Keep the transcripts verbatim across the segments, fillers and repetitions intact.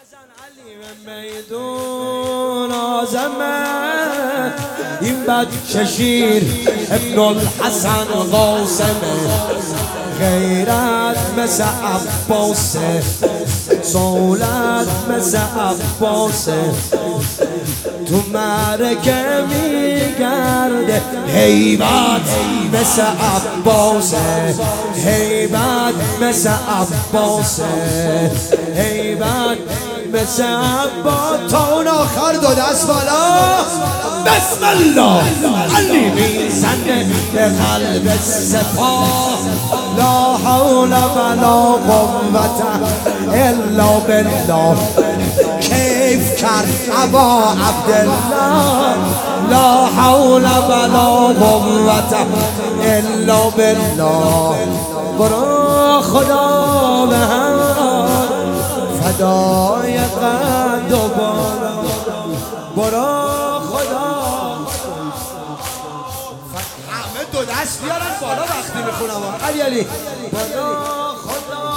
میدون آزمه این بد ششیر ابن الحسن قاسمه غیرت مثل عباسه صولت مثل عباسه تو معرکه میگرده هیبت مثل عباسه هیبت مثل عباسه هیبت مثل عباس تا اون آخر دو دست بالا بسم الله علی میزنه به قلب سپاه لا حول ولا قوت الا بالله کیف کرد ابا عبدالله لا حول ولا قوت الا بالله برو خدا به هم فدای قد و بالا برو خدا همه دو دست بیارن بالا وقتی میخونم علی علی برو خدا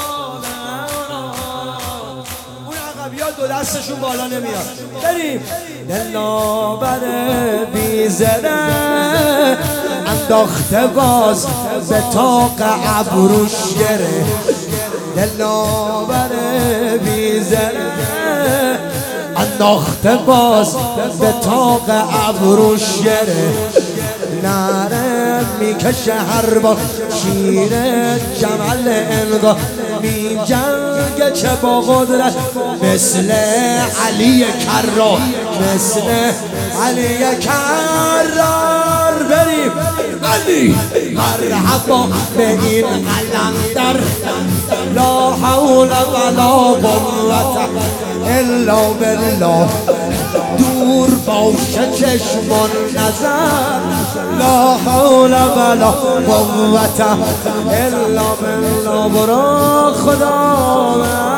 اون عقبی ها دو دستشون بالا نمیاد بریم دلنابر بیزره انداخته باز به طاق ابروش گره دلنابر بیزره انداخته باز به طاق ابروش گره نره میکشه هر با شیر جمل انگاه می جنگ چه با قدرت مثل علی کرار مثل علی کرار بریم علی مرحبا به این علندر لا حول ولا قوت الا بالله دور باشه چشمان نظر لا حول ولا قوت الا بالله برو خدا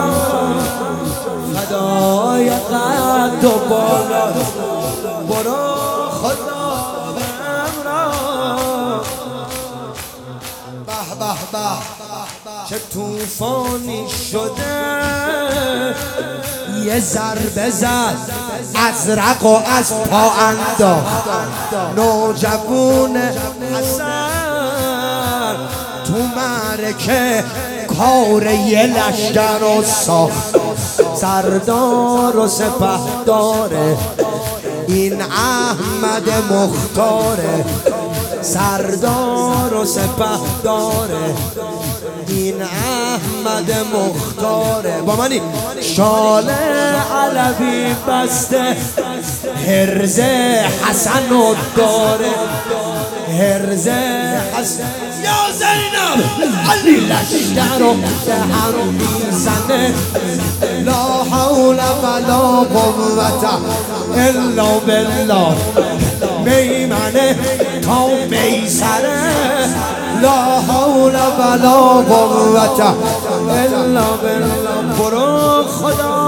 فدای قد و بالا برو خدا به به به چه توفانی شده یه ضربه زد ازرق و از پا انداخت نوجوون حسن تو معرکه کار یه لشکر رو ساخت سردار و سپهداره این احمد مختاره سردار و سپهداره این احمد مختاره با منی شال علوی بسته هرز حسن و داره هرز حسن یا زینب علی لشکر و دهن میزنه لا حول ولا قوت الا بالله میمنه تا میسره لا حول ولا قوت الا بالله برو خدا